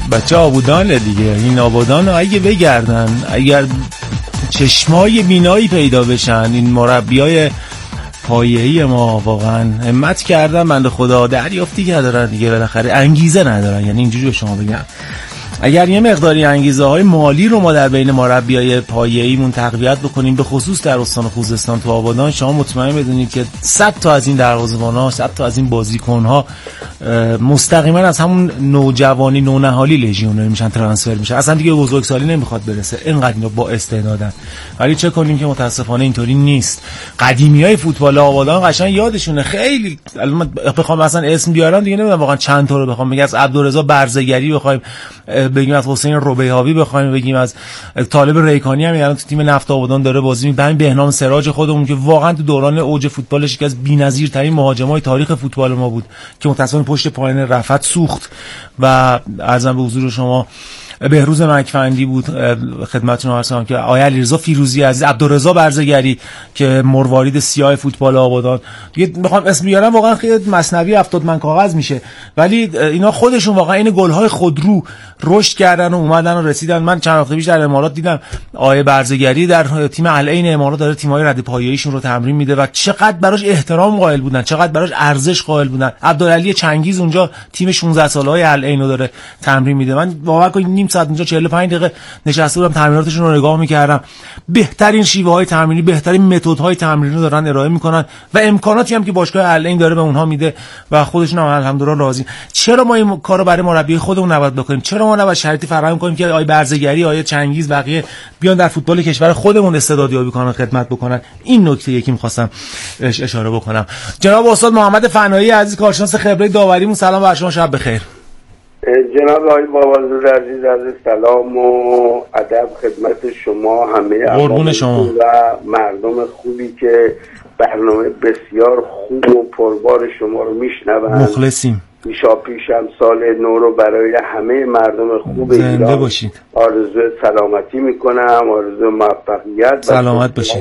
بچه آبودانه دیگه. این آبادان اگه بگردن، اگر چشمای بینایی پیدا بشن، این مربیای پایه‌ای ما واقعا همت کردن، بنده خدا دریافتی کردن دیگه، بالاخره انگیزه ندارن. یعنی اینجوری به شما بگم، اگر یه مقداری انگیزه های مالی رو ما در بین مربیای پایه‌ایمون تقویت بکنیم، به خصوص در استان خوزستان تو آبادان، شما مطمئن بدونید که 100 تا از این دروازه‌بان‌ها، 100 تا از این بازیکن‌ها مستقیما از همون نوجوانی نونهالی لژیونر میشن، ترانسفر میشن، اصلا دیگه بزرگسالی نمیخواد برسه، اینقدر اینا با استعدادن. ولی چه کنیم که متاسفانه اینطوری نیست. قدیمیای فوتبال آبادان قشنگ یادشونه، خیلی الان بخوام مثلا اسم بیارم دیگه نمیدونم واقعا چند تا رو بخوام بگم، از عبدالرضا برزگری بخوایم بگیم، از حسین ربیعاوی بخوایم بگیم، از طالب ریکانی هم الان تو تیم نفت آبادان داره بازی می‌کنه، بهنام سراج خودمون که واقعا تو دوران اوج فوتبالش یکی از بی‌نظیرترین مهاجمای تاریخ فوتبال ما بود که متأسفانه پشت پایان رفت سوخت. و عرضم به حضور شما بهروز مکفندی بود خدمتتون عرض کنم که آقای علیرضا فیروزی عزیز، عبدالرضا برزگری که مروارید سیاه فوتبال آبادان، دیگه بخوام اسم بیارم واقعا خیلی مثنوی 70 من کاغذ میشه، ولی اینا خودشون واقعا این گل‌های خودرو رشد کردن و اومدن و رسیدن. من چند وقت پیش در امارات دیدم آقای برزگری در تیم العین امارات داره تیم‌های رد پایه‌ایشون رو تمرین میده و چقدر براش احترام قائل بودن، چقدر براش ارزش قائل بودن. عبدالعلی چنگیز اونجا تیم 16 ساله‌های العین رو داره تمرین میده. من واقعا نیم ساعت اونجا 45 دقیقه نشسته بودم تمریناتشون رو نگاه می‌کردم. بهترین شیوه‌های تمرینی، بهترین متدهای تمرینی رو دارن ارائه می‌کنن و امکاناتی هم که باشگاه العین داره به اونها میده و خودشون هم الحمدلله راضی. چرا ما این کارو برای مربی خودمون نباید بکنیم؟ چرا ما نباید شرایطی فراهم کنیم که آقای برزگری، آقای چنگیز، بقیه بیان در فوتبال کشور خودمون استعدادیابی کنن، خدمت بکنن؟ این نکته یکی می‌خواستم اشاره بکنم. جناب استاد محمد فنایی عزیز، کارشناس خبره داوریمون، سلام بر شما، شب بخیر. جناب آقای بابازاده عزیز، عرض سلام و ادب خدمت شما همه قربون شما و مردم خوبی که برنامه بسیار خوب و پربار شما رو میشنون. مخلصیم. پیشم سال نو رو برای همه مردم خوب ایران باشید. آرزو سلامتی میکنم، آرزو موفقیت، سلامت باشید،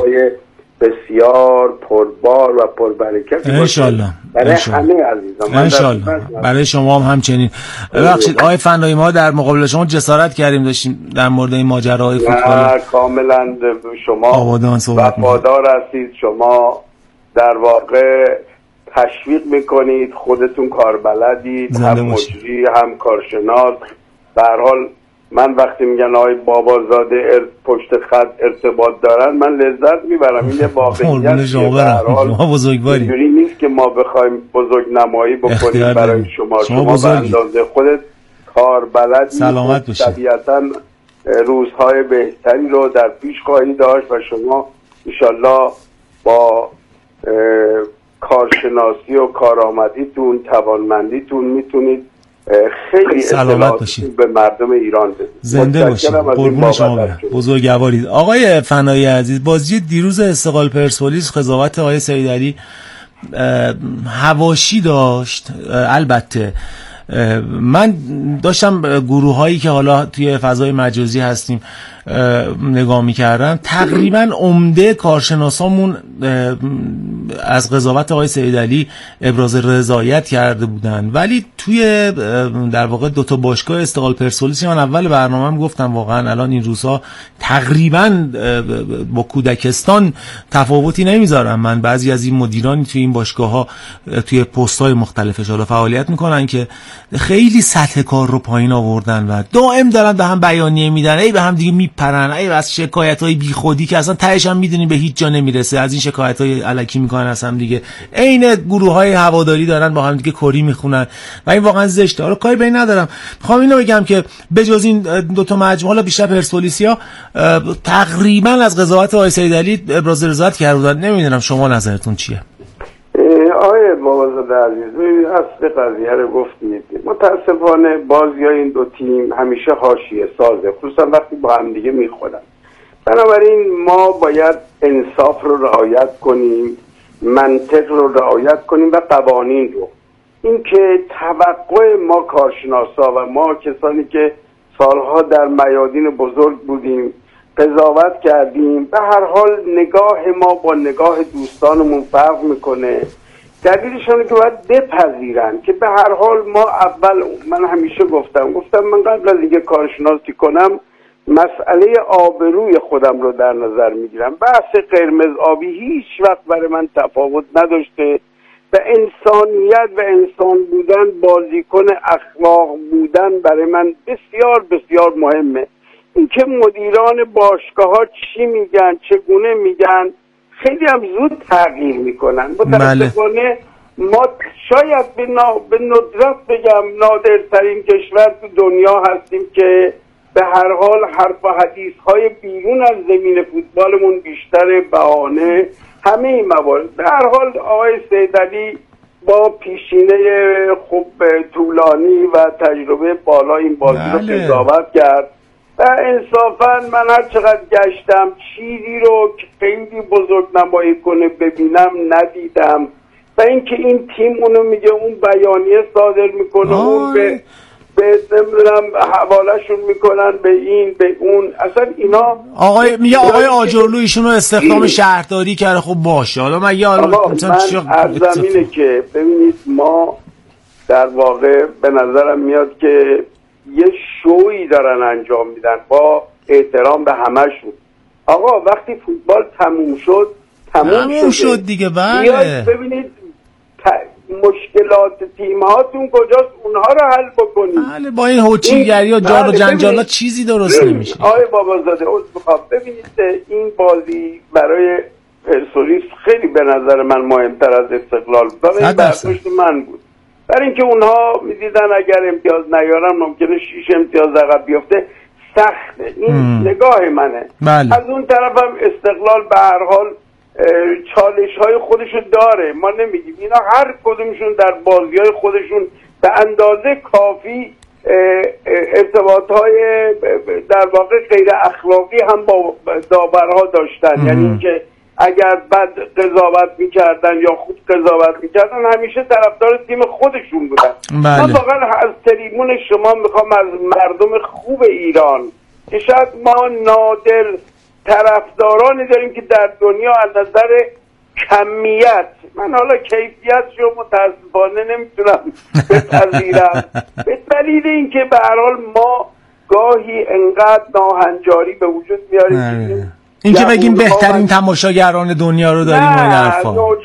بسیار پربار و پربرکت انشالله برای همه عزیزان، انشالله برای شما هم همچنین. ببخشید آقای فنایی، ما در مقابل شما جسارت کردیم داشتیم در مورد این ماجراهای فوتبال کاملا شما آبادان وفادار هستید. شما در واقع تشویق میکنید، خودتون کاربلدید، هم مجری هم کارشناس. به هر حال من وقتی میگن آقای بابازاده پشت خط ارتباط دارن، من لذت میبرم. این واقعیت ما بزرگواری اینجوری نیست که ما بخوایم بزرگ نمایی بکنیم برای شما به اندازه خودت کاربلدی. سلامت باشید. طبیعتا روزهای بهتری رو در پیش خواهی داشت و شما انشالله با کارشناسی و کارآمدیتون، توانمندیتون میتونید خیلی اطلاعات به مردم ایران بدید. زنده باشید، قربون شما برم، بزرگوارید. آقای فنایی عزیز، بازی دیروز استقلال پرسپولیس قضاوت آقای سیدعلی حواشی داشت. البته من داشتم گروه هایی که حالا توی فضای مجازی هستیم نگاه میکردم، تقریبا عمده کارشناسامون از قضاوت آقای سیدعلی ابراز رضایت کرده بودن، ولی توی در واقع دوتا باشگاه استقلال پرسپولیس من اول برنامه‌ام گفتم واقعا الان این روزها تقریبا با کودکستان تفاوتی نمیذارم. من بعضی از این مدیرانی توی این باشگاه‌ها توی پست‌های مختلفش حالا فعالیت میکنن که خیلی سطح کار رو پایین آوردن و دائم دارن به هم بیانیه میدن، ای به هم دیگه میپرن، ای از شکایت‌های بیخودی که اصلا تهش هم میدونین به هیچ جا نمیرسه، از این شکایت‌های الکی میکنن اصلا دیگه. عین گروه‌های هواداری دارن با هم دیگه کری میخونن و این واقعا زشته. حالا کاری به این ندارم، میخوام اینو بگم که بجز این دو تا مجموعه، حالا بیشتر پرسپولیسیا تقریبا از قضاوت آقای سیدعلی ابراز رضایت کردن. نمیدونم شما نظرتون چیه؟ آقای بابازاده عزیز، اصل قضیه رو گفتید. متاسفانه بازی‌های این دو تیم همیشه حاشیه سازه، خصوصا وقتی با هم دیگه میخورن. بنابراین ما باید انصاف رو رعایت کنیم، منطق رو رعایت کنیم و قوانین رو. این که توقع ما کارشناسا و ما کسانی که سالها در میادین بزرگ بودیم قضاوت کردیم، به هر حال نگاه ما با نگاه دوستانمون فرق میکنه. دلیلشونه که باید بپذیرن که به هر حال ما اول، من همیشه گفتم من قبل از اینکه کارشناسی کنم مسئله آبروی خودم رو در نظر میگیرم. بحث قرمز آبی هیچ وقت برای من تفاوت نداشته و انسانیت و انسان بودن، بازیکن اخلاق بودن برای من بسیار بسیار مهمه. اینکه مدیران باشگاه ها چی میگن، چگونه میگن، خیلی هم زود تغییر میکنن. متاسفانه ما شاید به ندرت بگم نادرترین کشور تو دنیا هستیم که به هر حال حرف و حدیث های بیرون از زمین فوتبالمون بیشتر بهانه همه این موارد. به هر حال آقای سیدعلی با پیشینه خوب طولانی و تجربه بالا این بازی رو قضاوت کرد و انصافا من هر چقدر گشتم چیزی رو که خیلی بزرگ نمایی کنه ببینم ندیدم. و اینکه این تیم اونو میگه، اون بیانیه صادر میکنه، اون به نمیدونم حوالهشون میکنن به این به اون، اصلا اینا آقای آجرلو ایشونو استخدام شهرداری کرده. خب باشه، حالا من عرضم اینه که ببینید ما در واقع به نظرم میاد که یه شویی دارن انجام میدن با احترام به همشون. آقا وقتی فوتبال تموم شد دیگه. بله ببینید مشکلات تیم هاتون کجاست، اونها رو حل بکنید. بله با این هوچیگری و جار و جنجالا چیزی درست نمیشه. آقای بابازاده ببینید این بازی برای پرسپولیس خیلی به نظر من مهمتر از استقلال بود. این برداشت من بود، برای اینکه اونها میدیدن اگر امتیاز نیارن ممکنه 6 امتیاز عقب بیفته، سخته. این نگاه منه. بله. از اون طرفم استقلال به هر حال چالش های خودشو داره، ما نمیگیم. اینا هر کدومشون در بازی های خودشون به اندازه کافی ارتباط های در واقع غیر اخلاقی هم با داورها داشتن. یعنی اینکه اگر بد قضاوت میکردن یا خوب قضاوت میکردن همیشه طرفدار تیم خودشون بودن. من واقعا از تریبون شما میخوام از مردم خوب ایران که شاید ما نادر طرفدارانی داریم که در دنیا از نظر کمیت، من حالا کیفیت رو متاسفانه نمیتونم بپذیرم به دلیل اینکه به هر حال ما گاهی انقدر ناهنجاری به وجود میاریم این که بگیم بهترین تماشاگران دنیا رو داریم. نه،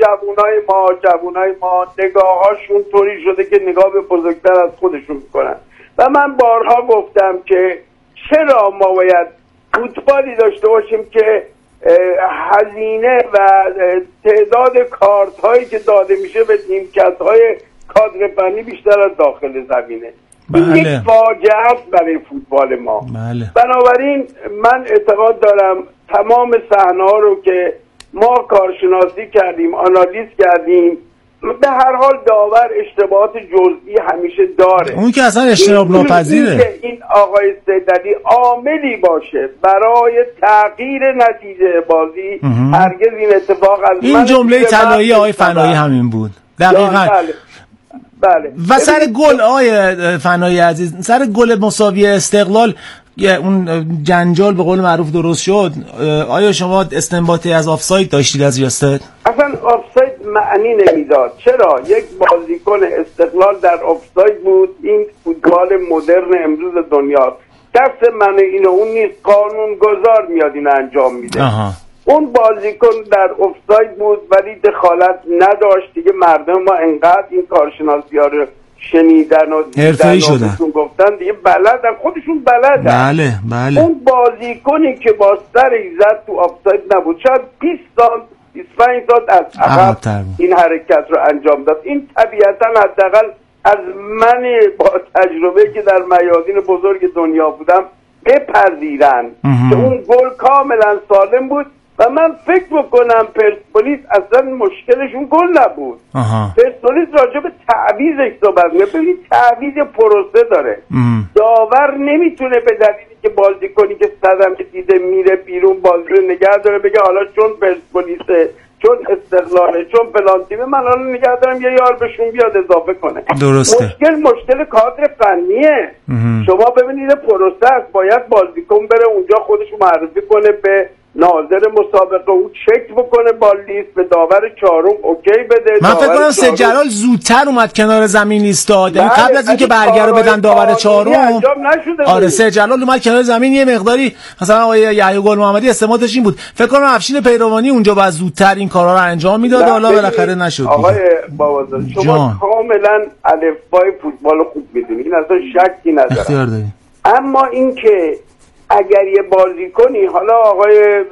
جوانای ما نگاهاشون طوری شده که نگاه به بزرگتر از خودشون میکنن و من بارها گفتم که چرا ما باید فوتبالی داشته باشیم که هزینه و تعداد کارت هایی که داده میشه به نیمکت‌های کادر فنی بیشتر از داخل زمینه. این یک فاجعه است برای فوتبال ما. بنابراین من اعتقاد دارم تمام صحنه‌ها رو که ما کارشناسی کردیم، آنالیز کردیم، به هر حال داور اشتباهات جزئی همیشه داره. اون که اصلا اجتناب ناپذیره. این آقای سیدعلی عاملی باشه برای تغییر نتیجه بازی، هرگز این اتفاق از این جمله طلایی آقای فنایی همین بود دقیقاً. بله. و سر گل آقای فنایی عزیز، سر گل مساوی استقلال اون جنجال به قول معروف درست شد، آیا شما استنباطی از آفساید داشتید از ریاست؟ اصلا آفساید معنی نمیداد. چرا؟ یک بازیکن استقلال در آفساید بود. این فوتبال مدرن امروز دنیا، دست من اینو اون نیست، قانون گذار میاد این انجام میده. اون بازیکن در آفساید بود ولی دخالت نداشت. دیگه مردم ما انقدر این کارشناسی‌ها رو شنیدن و حرفه‌ای شدن، گفتن دیگه بلدن، خودشون بلدن. بله. اون بازیکنی که با سر ایزد تو آفساید نبود شاید 20 سال 25 سال از عقب این حرکت رو انجام داد. این طبیعتا حداقل از من با تجربه که در میادین بزرگ دنیا بودم بپذیرن که اون گل کاملا سالم بود و من فکر بکنم پرسپولیس اصلا مشکلشون گل نبود. پرسپولیس راجع به تعویضش صحبت می‌کنه. ببینید تعویض پروسه داره. داور نمیتونه به دلیلی که بازیکنی که صدم که دیده میره بیرون بازی رو نگه داره بگه حالا چون پرسپولیسه، چون استقلاله، چون فلان تیمه، من حالا نگه دارم یه یار بهشون بیاد اضافه کنه. درسته. مشکل کادر فنیه. شما ببینید پروسه است، باید بازیکن بره اونجا خودشو معرفی کنه به ناظر مسابقه او چک بکنه با لیست، به داور چهارم اوکی بده. من فکر کنم سید جلال زودتر اومد کنار زمین ایستاد، یعنی قبل از اینکه برگرده بدن داور چهارم. آره سید جلال اومد کنار زمین یه مقداری، مثلا آقای یحیی گل محمدی استعمالش این بود. فکر کنم افشین پیروانی اونجا باید زودتر این کارا رو انجام میداد، حالا بالاخره نشد. آقای بابازاده شما کاملا الفبای فوتبال خوب میدونید، این اصلا شکی نداره. اختیار دارید. اما اینکه اگر یه بازیکنی، حالا آقای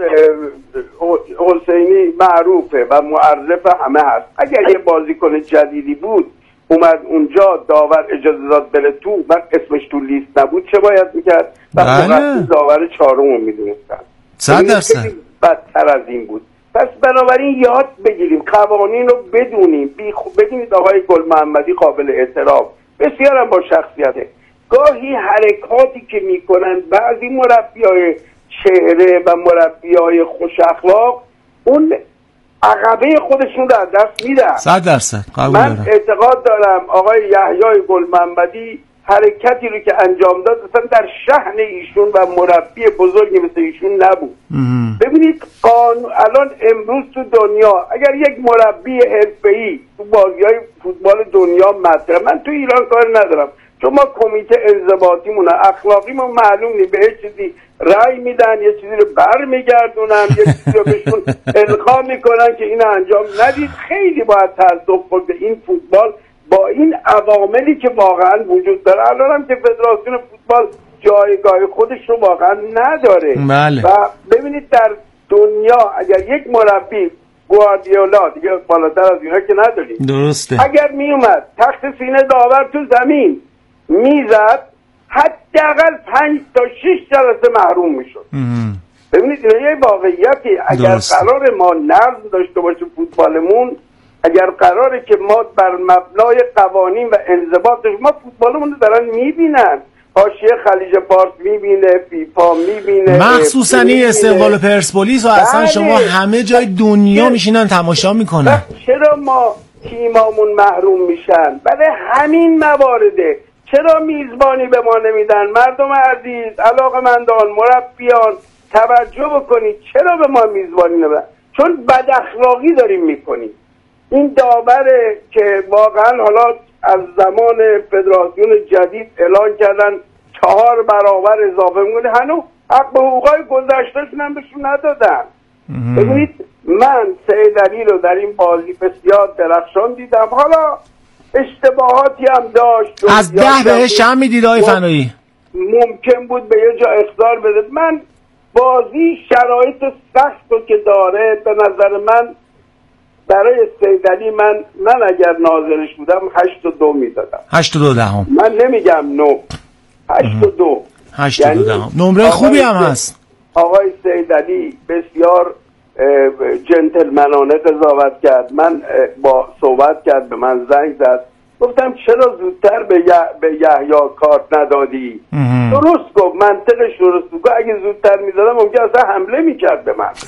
حسینی معروفه و معرف همه هست، اگر یه بازیکن جدیدی بود اومد اونجا داور اجازه داد بره تو و اسمش تو لیست نبود، چه باید میکرد؟ بله. داور چهارم رو میدونستن 100%. بدتر از این بود. پس بنابراین یاد بگیریم، قوانین رو بدونیم. بدونید آقای گل محمدی قابل احترام، بسیار هم با شخصیته. گاهی حرکاتی که میکنن بعضی مربیای چهره و مربیای خوش اخلاق اون عقبه خودشون رو از دست میدن. 100% قبول من دارم. اعتقاد دارم آقای یحیی گل محمدی حرکتی رو که انجام داد اصلا در شأن ایشون و مربی بزرگی مثل ایشون نبود. ببینید الان امروز تو دنیا اگر یک مربی حرفه‌ای تو بازی‌های فوتبال دنیا مطرح، من تو ایران کار ندارم چون ما کمیته انضباطیمون اخلاقیمون معلوم نیست، به هیچ چیزی رأی میدن، یه چیزی رو برمیگردونن، یه چیزی رو بهشون القا میکنن که اینو انجام ندید. خیلی باید تأسف کنید به این فوتبال با این عواملی که واقعا وجود داره. الان هم که فدراسیون فوتبال جایگاه خودش رو واقعا نداره. بله. و ببینید در دنیا اگر یک مربی گواردیولا، دیگه بالاتر از اینا که نداریم، درسته، اگر میومد تخت سینه داور تو زمین میزد حداقل 5 تا 6 جلسه محروم میشد. ببینید این یه واقعیتی. اگر قرار ما نظم داشته باشه فوتبالمون، اگر قراره که ما بر مبنای قوانین و انضباطش، ما فوتبالمون رو دارن میبینن، حاشیه خلیج فارس میبینه، فیفا میبینه، مخصوصا این استقبال پرسپولیس و اصلا شما همه جای دنیا میشینن تماشا میکنن. چرا ما تیمامون محروم میشن؟ برای همین موارده. چرا میزبانی به ما نمیدن؟ مردم عزیز، علاقه‌مندان، مربیان توجه بکنید، چرا به ما میزبانی نمیدن؟ چون بد اخلاقی داریم میکنیم. این داوره که واقعا حالا از زمان فدراسیون جدید اعلان کردن 4 برابر اضافه میکنه، هنوز حق به حقوقای گذشتهشون هم بهشون ندادن. ببینید من سید علی رو در این بازی بسیار درخشان دیدم، حالا اشتباهاتی هم داشت، از 10 بهش چند میدید آقای فنایی؟ ممکن بود به یه جا اخطار بده. من بازی شرایط سخت رو که داره، به نظر من برای سید علی من اگر ناظرش بودم 8-2 میدادم. 8-2 دهم. من نمیگم 9. 8-2. 8-2 دهم. نمره خوبی هم هست. آقای سید علی بسیار جنتلمنانه قضاوت کرد. من با صحبت کرد، به من زنگ زد، گفتم چرا زودتر به یحیی کارت ندادی؟ درست گفت، منطقش درست بود. اگه زودتر میدادم ممکن اصلا حمله میکرد به من.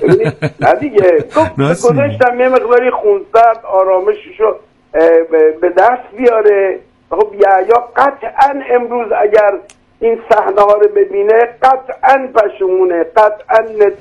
نه دیگه، گذاشتم یه مقداری خونسرد آرامششو به دست بیاره. خب یحیی قطعا امروز اگر این صحنه ها رو ببینه قطعا پشیمونه، قطعا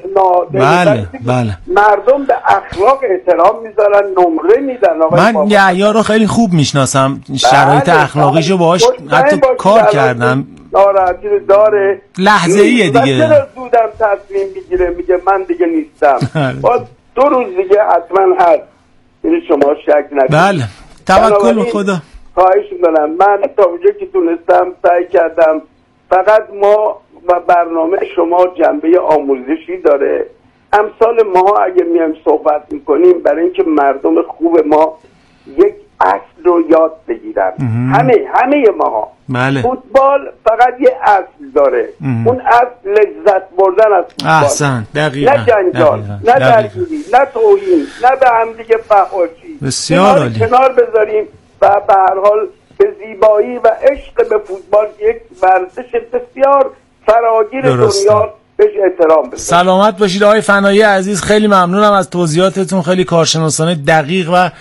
بله. مردم به اخلاق احترام میذارن، نمره میدن. من یحیی رو خیلی خوب میشناسم، شرایط اخلاقیشو باهاش حتی کار کردم. ناراحتی رو داره، لحظه ایه دیگه. چرا زودم تصمیم میگیره، میگه من دیگه نیستم. با 2 روز دیگه حتما هست. این شما شک نکنید. بله، توکل به خدا. خواهش میکنم. من تا اونجا که تونستم سعی کردم. فقط ما و برنامه شما جنبه آموزشی داره. امثال ما اگه میایم صحبت میکنیم برای اینکه مردم خوب ما یک اصل رو یاد بگیرن، همه ما. بله. فوتبال فقط یه اصل داره. اون اصل لذت بردن از فوتبال. احسن، دقیقاً. نه جنجال، نه درگیری، نه توهین، نه به هم دیگه فحاشی. بسیار عالی. کنار بذاریم و به هر حال به زیبایی و عشق به فوتبال، یک ورزش بسیار فراگیر دنیا، بهش احترام بذاریم. سلامت باشید آقای فنایی عزیز، خیلی ممنونم از توضیحاتتون، خیلی کارشناسانه دقیق و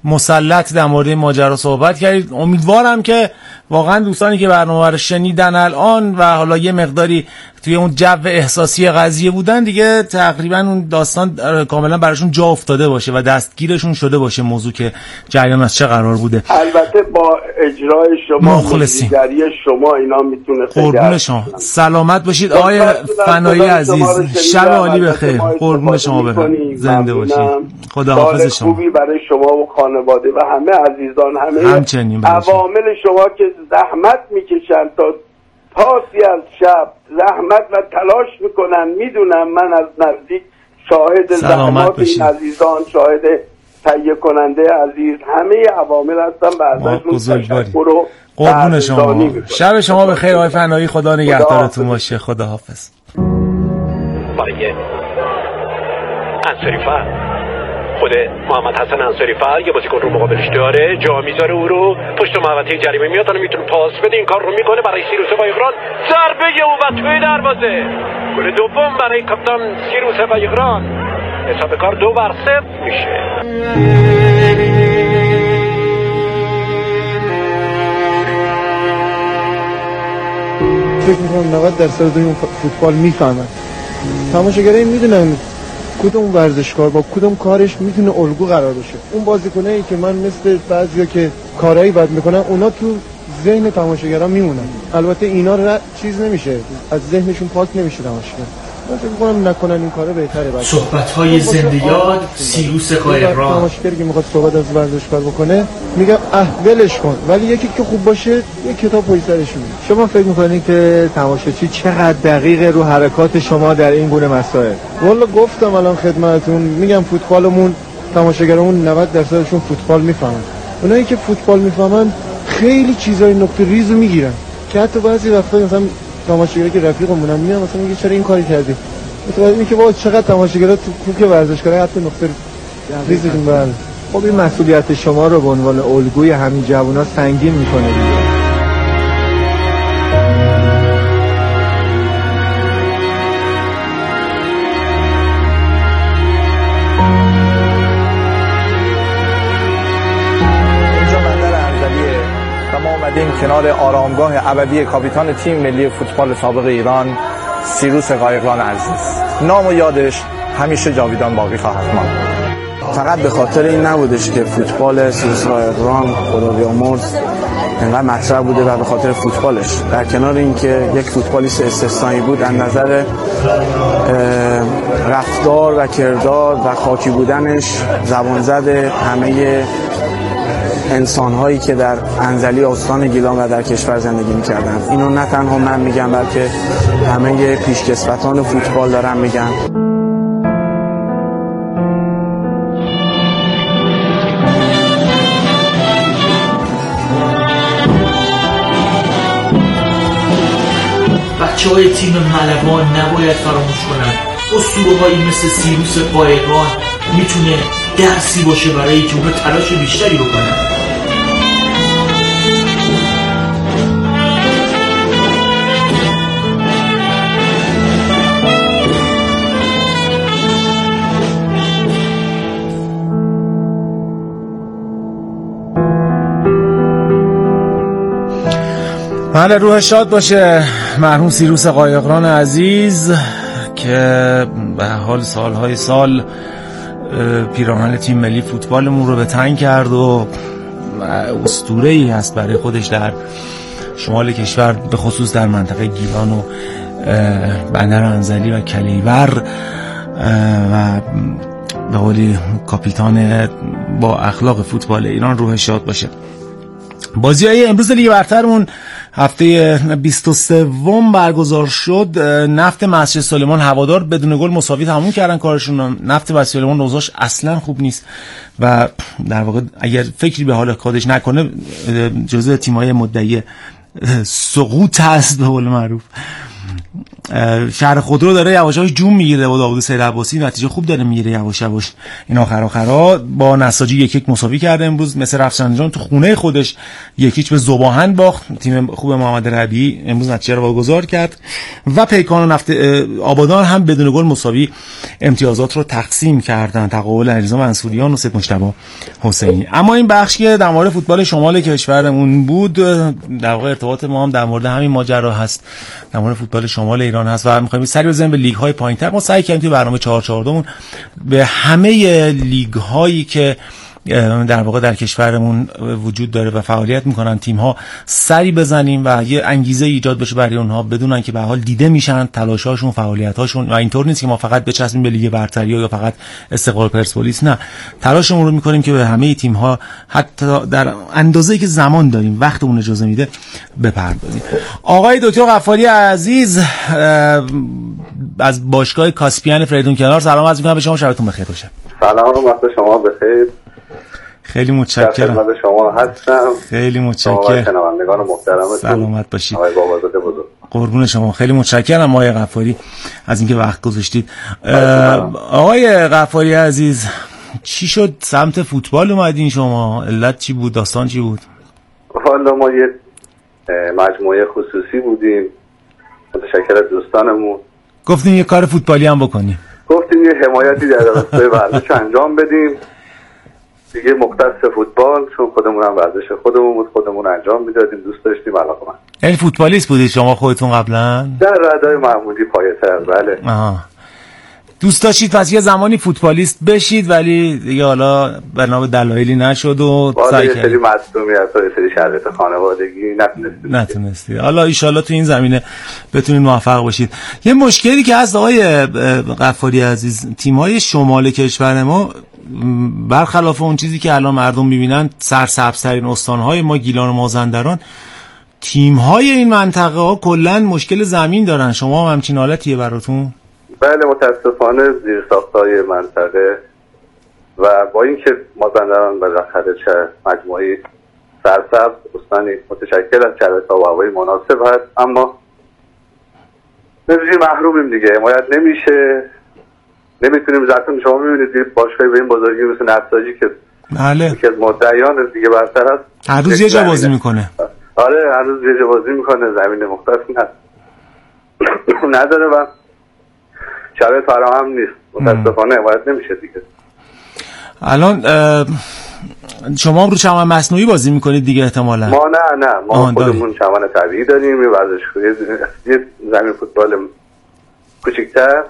مسلط در مورد ماجرا صحبت کردید. امیدوارم که واقعا دوستانی که برنامه رو شنیدن الان و حالا یه مقداری توی اون جو احساسی قضیه بودن دیگه تقریبا اون داستان کاملا براشون جا افتاده باشه و دستگیرشون شده باشه موضوع که جریان از چه قرار بوده. البته با اجرای شما، مخلصیم، شما اینا میتونه قربون شما. سلامت باشید آقای فنایی عزیز، شب عالی بخیر. قربون شما برم، زنده باشید. خداحافظ شما. خوبی برای شما و خانواده و همه عزیزان، همه عوامل شما که زحمت میکشن تا پاسی از شب زحمت و تلاش میکنن. میدونم، من از نزدیک شاهد زحمات این عزیزان، شاهد تهیه کننده عزیز، همه عوامل هستم و ازشون تشکر و قربون شما. شب شما بخیر آقای فنایی، خدا نگهدارتون باشه. خداحافظ. برای انصاری فر خود محمد حسن انصاری فر یه بازیکن رو مقابلش داره، جا میذاره او رو پشت محوطه جریمه میاد، الان میتونه پاس بده. این کار رو میکنه برای سیروس قایقران، ضربه او و توی دروازه. گل دوم برای کاپیتان سیروس قایقران. حساب کار 2-0 میشه. فکر میکنم 90% این فوتبال میفهمن، تماشاگرای میدونن کدوم ورزشکار با کدوم کارش میتونه الگو قرار بشه. اون بازیکنایی که من مثل بعضیا که کارایی بد میکنن، اونا تو ذهن تماشاگرها میمونن. البته اینا چیز نمیشه، از ذهنشون پاک نمیشه تماشاگر. من فکر میکنم نکنن این کارا بهتره. بعد صحبت‌های زنده یاد سیروس قایقران. تماشاگری که میخواد صحبت از ورزشکار بکنه میگم ولش کن، ولی یکی که خوب باشه یک کتاب پشت سرش میذاره. شما فکر میکنید که تماشاچی چقدر دقیقه رو حرکات شما در این گونه مسائل؟ والا گفتم الان خدمتتون، میگم فوتبالمون تماشاگرمون 90%شون فوتبال میفهمن. اونایی که فوتبال میفهمن خیلی چیزای نقطه ریزو میگیرن که حتی بعضی وقتا مثلا تماشاگری که رفیقمونم میاد مثلا میگه چرا این کاری کردی؟ متوجه میگه واقعا چقدر تماشاگرها تو کوک ورزشکارا حتی نقطه ریزشون بره. خب این مسئولیت شما رو به عنوان الگوی همین جوونا سنگین میکنه دیگه. اومدیم کنار آرامگاه ابدی کاپیتان تیم ملی فوتبال سابق ایران سیروس قایقران عزیز. نام و یادش همیشه جاویدان باقی خواهد ماند. فقط به خاطر این نبودش که فوتبال سیروس قایقران خدا بیامرز انقدر مطرح بوده و به خاطر فوتبالش، در کنار اینکه یک فوتبالیست استثنایی بود از نظر رفتار و کردار و خاکی بودنش، زبان زده همه انسان‌هایی که در انزلی استان گیلان و در کشور زندگی می‌کردند. اینو نه تنها من میگم بلکه همه پیشکسوتان فوتبال دارن میگن. بچه‌های تیم ملوان نباید فراموش کنن اسطوره‌هایی مثل سیروس قایقران میتونه درسی باشه برای که اونا تلاش بیشتری بکنن. بله، روح شاد باشه مرحوم سیروس قایقران عزیز که به حال سالهای سال پیراهن تیم ملی فوتبالمون رو به تن کرد و اسطوره‌ای هست برای خودش در شمال کشور، به خصوص در منطقه گیلان و بندر انزلی و کلیور و به قولی کاپیتان با اخلاق فوتبال ایران. روح شاد باشه. بازی‌های امروز لیگ برترمون هفته 23 برگزار شد. نفت مسجد سلیمان هوادار بدون گل مساوی تموم کردن کارشون. نفت مسجد سلیمان اوضاعش اصلا خوب نیست و در واقع اگر فکری به حال خودش نکنه جزو تیم‌های مدعی سقوط هست به قول معروف. شهر خودرو داره یواش یواش جون میگیره با داوود سید عباسی، نتیجه خوب داره میگیره یواش یواش. این آخرا با نساجی 1-1 مساوی کرده امروز. مثل رفسنجان تو خونه خودش 1-0 به ذوباهن باخت. تیم خوب محمد ربیعی امروز نتیجه رو واگذار کرد و پیکان و نفت آبادان هم بدون گل مساوی امتیازات رو تقسیم کردن، تقابل علیرضا منصوریان و سید مجتبی حسینی. اما این بخش که در مورد فوتبال شمال کشورمون بود، در واقع ارتباط ما هم در مورد همین ماجرا هست، در مورد فوتبال شمال ایران هست و می‌خوایم سری بزنیم به لیگ‌های پایین‌تر. ما سعی کردیم توی برنامه 442مون به همه لیگ‌هایی که در واقع در کشورمون وجود داره و فعالیت میکنن تیم‌ها سری بزنیم و یه انگیزه ایجاد بشه برای اونها، بدونن که به حال دیده میشن تلاش‌هاشون، فعالیت‌هاشون. و اینطور نیست که ما فقط بچسبیم به لیگ برتری یا فقط استقلال پرسپولیس، نه، تلاشمون رو میکنیم که به همه تیم‌ها حتی در اندازه‌ای که زمان داریم، وقتمون اجازه میده، بپردازیم. آقای دکتر غفاری عزیز از باشگاه کاسپیان فریدون کنار، سلام عرض می‌کنم به شما، شبتون بخیر باشه. سلام، وقت شما بخیر. خیلی متشکرم. خدمت شما هستم. خیلی متشکرم. شنوندگان محترمتون، سلامت باشید. آقای بابازاده بزرگ. قربون شما. خیلی متشکرم آقای غفاری از اینکه وقت گذاشتید. آقای غفاری عزیز، چی شد سمت فوتبال اومدین شما؟ علت چی بود؟ داستان چی بود؟ والا ما یه مجموعه خصوصی بودیم، متشکر از دوستانمون، گفتیم یه کار فوتبالی هم بکنیم، گفتیم یه حمایتی در راستای ورزش انجام بدیم دیگه، مختص فوتبال، چون خودمون هم ورزش خودمون بود، خودمون انجام میدادیم، دوست داشتیم، علاقه‌مند. یعنی فوتبالیست بودید شما خودتون قبلا؟ در ردای معمولی پایه‌تر، بله. دوست داشتید پس یه زمانی فوتبالیست بشید، ولی دیگه حالا بنا به دلایلی نشد و سعی کردید. یه سری مصدومیت و یه سری شرایط خانوادگی نتونستید. حالا ان شاءالله تو این زمینه بتونید موفق باشید. یه مشکلی که هست آقای غفاری عزیز، تیم‌های شمال کشور ما برخلاف اون چیزی که الان مردم می‌بینن، سرسبزترین استان‌های ما گیلان و مازندران، تیم‌های این منطقه ها کلاً مشکل زمین دارن. شما هم همچین حالتیه براتون؟ بله، متاسفانه زیرساخت‌های منطقه و با اینکه مازندران بالاخره چه مجموعه سرسبز، استانی متشکل از شرایط آب و هوایی مناسب هست، اما نمیشه، محرومیم دیگه، حمایت نمیشه، نمیتونیم. ذاتاً شما میبینید باشگاهی به این بزرگی مثل نساجی که بله که مدعیان دیگه برتر هست، هر روز یه جا بازی میکنه. آره، هر روز یه جا بازی میکنه، زمین مختصی نداره و شرایط فراهم نیست، متاسفانه حمایت نمیشه دیگه. الان شما رو چمن مصنوعی بازی میکنید دیگه احتمالاً؟ ما نه ما خودمون چمن طبیعی داریم، یه زمین فوتبال کوچیک‌تر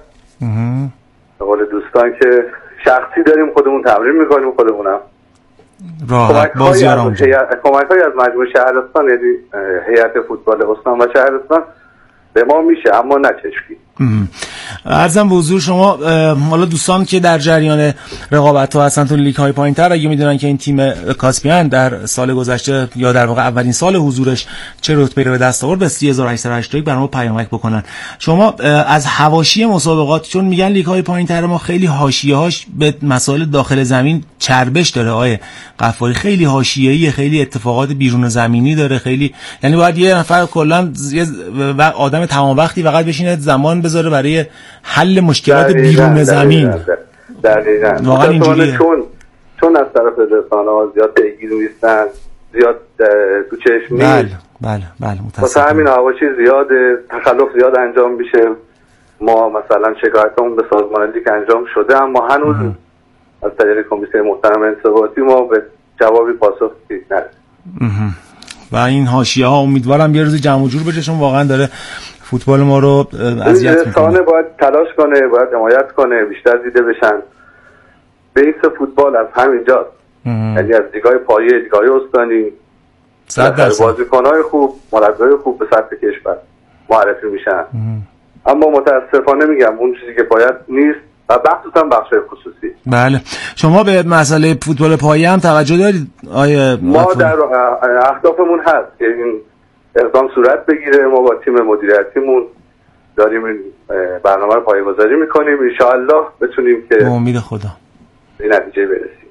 به قول دوستان که شخصی داریم، خودمون تمرین میکنیم، خودمونم راحت بازی رو اونجا. کمک‌هایی از مجموعه شهرستان، یعنی هیئت فوتبال استان و شهرستان به ما میشه، اما نه چشکی. عرضم به حضور شما، حالا دوستان که در جریان رقابت‌ها هستن تو لیگ‌های پایین‌تر، اگه میدونن که این تیم کاسپیان در سال گذشته یا در واقع اولین سال حضورش چه رتبه‌ای رو به دست آورد، به 3881 برام پیامک بکنن. شما از حواشی مسابقات، چون میگن لیگ‌های پایین‌تر ما خیلی حاشیه‌هاش به مسائل داخل زمین چربش داره، آیه غفاری خیلی حاشیه‌ای، خیلی اتفاقات بیرون زمینی داره، خیلی، یعنی باید یه نفر کلاً یه آدم تمام وقتی فقط بشینه زمان بذاره برای حل مشکلات بیرون زمین. دقیقاً. واقعا اینجوریه. چون از طرف رسانه‌ها زیاد پیگیر نیستن، زیاد تو چشم نیست. بله واسه همین حواشی زیاده، تخلف زیاد انجام میشه. ما مثلا شکایتمون به سازمان لیگ انجام شده، اما هنوز از طریق کمیته محترم انضباطی ما به جوابی پاسخ ندادیم. و این حاشیه‌ها امیدوارم یه روزی جمع و جور بشه، چون واقعا داره فوتبال ما رو اذیت میکنه. باید تلاش کنه، باید حمایت کنه، بیشتر دیده بشن. بیس فوتبال از همینجا، یعنی از لیگ‌های پایه، لیگ‌های استانی، 100% بازیکن‌های خوب، مربیای خوب به سطح کشور معرفی میشن. اما متاسفانه میگم اون چیزی که باید نیست و مخصوصا بخش‌های خصوصی. بله، شما به مسئله فوتبال پایه هم توجه دارید آیه؟ ما در اهدافمون هست که این اقدام صورت بگیره. ما با تیم مدیریتیمون داریم این برنامه رو پایه‌گذاری میکنیم، ان شاءالله بتونیم که با امید خدا به نتیجه برسیم.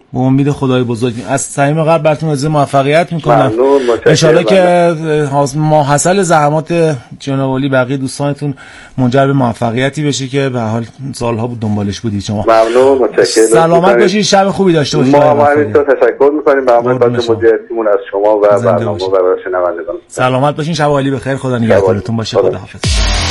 به امید خدای بزرگ از صمیم قلب براتون آرزوی موفقیت میکنم. ان شاءالله که ماحصل زحمات جناب علی بقیه دوستانتون منجر به موفقیتی بشه که به حال سالها بود دنبالش بودید شما. ممنون، متشکرم. سلامت باشید، شب خوبی داشته باشید. ما همینطور تشکر میکنیم به همه مدیریتیمون از شما و برنامه و شنوندگان. سلامت باشین، شب عالی بخیر، خدا نگهدارتون باشه. خداحافظ.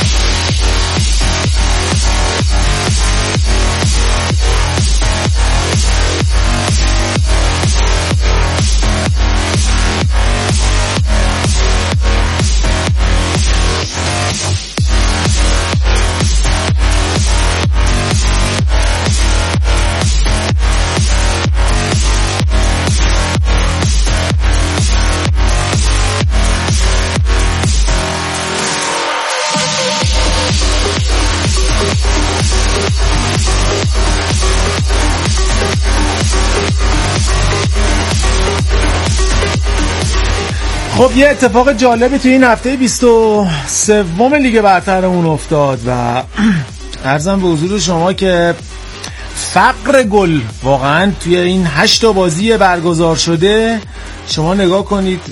خب یه اتفاق جالبی توی این هفته 23 لیگ برترمون افتاد و عرضم به حضور شما که فقر گل واقعا توی این 8 بازی برگزار شده شما نگاه کنید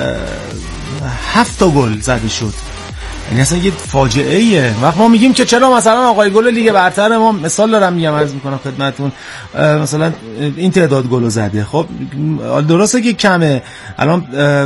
7 گل زده شد. یعنی اصلا یه فاجعه ایه. وقت ما میگیم که چرا مثلا آقای گل لیگ برتر ما، مثال دارم میگم عرض میکنم خدمتتون، مثلا این تعداد گل زده، خب درسته که کمه. الان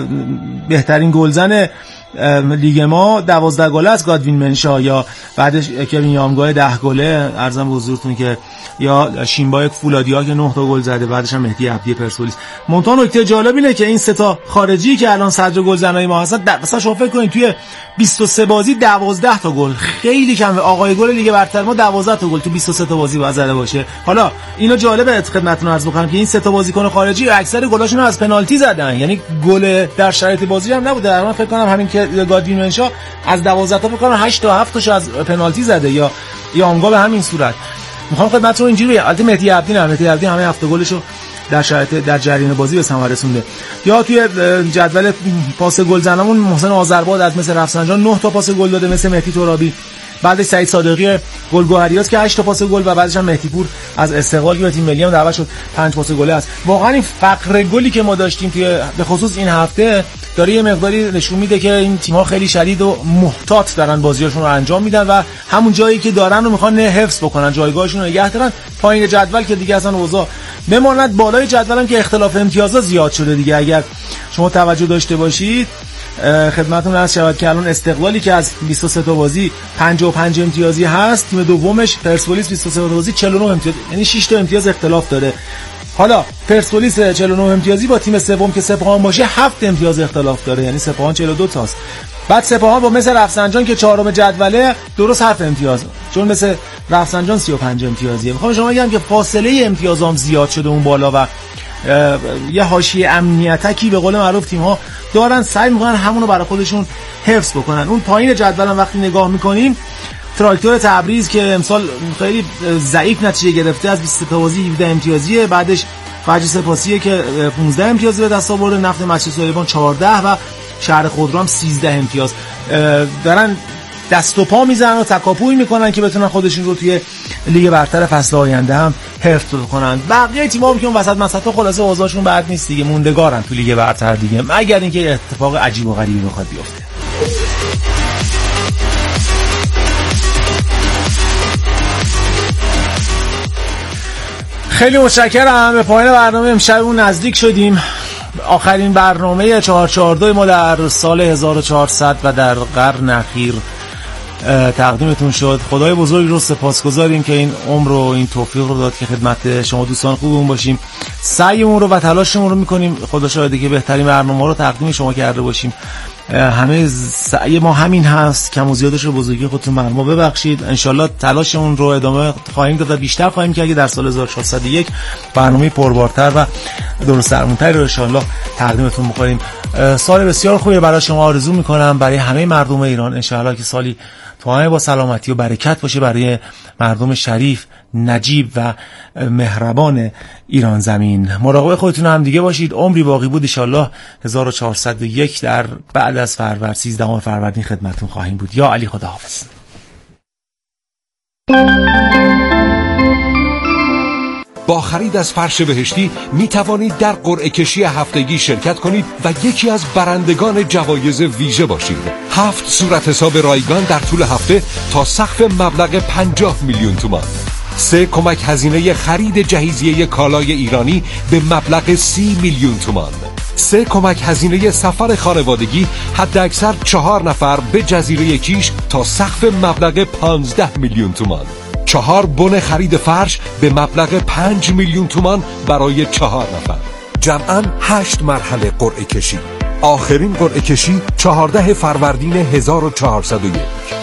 بهترین گلزن لیگ ما 12 گل است گادوین منشا، یا بعدش کوین یامگاه 10 گله ارزم به حضورتون که، یا شینبای فولادیا که 9 تا گل زده، بعدش هم مهدی عبدی پرسپولیس. منتها نکته جالب اینه که این سه تا خارجی که الان صدر گلزنای ما هستن، مثلا شما فکر کنید توی 23 بازی 12 تا گل، خیلی کمه. آقای گل لیگ برتر ما 12 تا گل تو 23 تا بازی باید زده باشه. حالا اینو جالبه خدمتتون عرض بکنم که این سه تا بازیکن خارجی اکثر گلاشون از پنالتی زدن، یعنی گل در شرایط بازی هم نبوده. من فکر کنم همین که گادوین منشا از 12 تا فکر کنم 8 تا 7 تاش از پنالتی زده، یا آمگا به همین صورت. میخوام خدمتتون اینجوری البته مهدی عبدی همه 7 گلشو در شرایط در جریان بازی به ثمر رسونده. یا توی جدول پاس گل زنمون محسن آذرباد از مثل رفسنجان 9 تا پاس گل داده، مثل مهدی ترابی. بعدش سعید صادقی گلگهریاست که 8 تا پاس گل، و بعدش هم مهدی پور از استقلال که به تیم ملی هم دعوت شد 5 پاس گل است. واقعا این فقر گلی که ما داشتیم توی به خصوص این هفته داره یه مقداری نشون میده که این تیم‌ها خیلی شدید و محتاط دارن بازیاشون رو انجام میدن و همون جایی که دارن رو میخوان حفظ بکنن، جایگاهشون رو نگه دارن. پایین جدول که دیگه اصلا اوضاع بماند، بالای جدول هم که اختلاف امتیازها زیاد شده دیگه. اگر شما توجه داشته باشید خدمتتون عرض شود که الان استقلالی که از 23 تا بازی 55 امتیازی هست، تیم دومش پرسپولیس 23 تا بازی 49 امتیاز، یعنی 6 تا امتیاز اختلاف داره. حالا پرسپولیس 49 امتیازی با تیم سوم که سپاهان باشه 7 امتیاز اختلاف داره، یعنی سپاهان 42 تاست. بعد سپاهان با مثل رفسنجان که چهارم جدوله درست 7 امتیاز، چون مثل رفسنجان 35 امتیازیه. میخوام شما بگم که فاصله امتیازام زیاد شده اون بالا و یه حاشیه امنیتکی به قول معروف تیم‌ها دارن، سعی میکنن همونو برای خودشون حفظ بکنن. اون پایین جدول هم وقتی نگاه میکنیم، تراکتور تبریز که امسال خیلی ضعیف نتیجه گرفته از 23 تا بازی 17 امتیازیه، بعدش فجر سپاسیه که 15 امتیاز به دست آورده، نفت مسجد سلیمان 14 و شهر خودرو 13 امتیاز. دارن دست و پا میزنن و تکاپوی میکنن که بتونن خودشون رو توی لیگ برتر فصل آینده هم حفظ کنن. بقیه تیم‌ها که اون وسط مسطا خلاصه اوضاعشون بد نیست دیگه، موندگارن تو لیگ برتر دیگه، مگر اینکه اتفاق عجیب و غریبی بخواد بیفته. خیلی متشکرم. به پایان برنامه امشبمون نزدیک شدیم. آخرین برنامه 442 ما در سال 1400 و در قرن اخیر تقدیمتون شد. خدای بزرگ رو سپاسگزاریم که این عمر و این توفیق رو داد که خدمت شما دوستان خوبمون باشیم. سعیمون رو و تلاشمون رو میکنیم، خدا شاهده که بهترین برنامه رو تقدیم شما کرده باشیم. همه سعی ما همین هست، کم و زیادش رو بزرگی خودتون بر ما ببخشید. انشالله تلاشمون رو ادامه خواهیم داد و بیشتر خواهیم که اگه در سال 1401 برنامه پربارتر و درست درمونتری رو انشالله تقدیمتون میکنیم. سال بسیار خوبی برای شما آرزو میکنم، برای همه مردم ایران. انشالله که سالی توانه با سلامتی و برکت باشه برای مردم شریف، نجیب و مهربان ایران زمین. مراقب خودتون هم دیگه باشید. عمری باقی بود، ان شاءالله 1401 در بعد از فروردین 13 فروردین خدمتتون خواهیم بود. یا علی، خداحافظ. با خرید از فرش بهشتی می توانید در قرعه کشی هفتگی شرکت کنید و یکی از برندگان جوایز ویژه باشید. 7 صورت حساب رایگان در طول هفته تا سقف مبلغ 50 میلیون تومان. 3 کمک هزینه خرید جهیزیه کالای ایرانی به مبلغ 30 میلیون تومان. 3 کمک هزینه سفر خانوادگی حداکثر 4 نفر به جزیره کیش تا سقف مبلغ 15 میلیون تومان. 4 بن خرید فرش به مبلغ 5 میلیون تومان برای 4 نفر. جمعاً 8 مرحله قرعه کشی. آخرین قرعه کشی 14 فروردین 1401.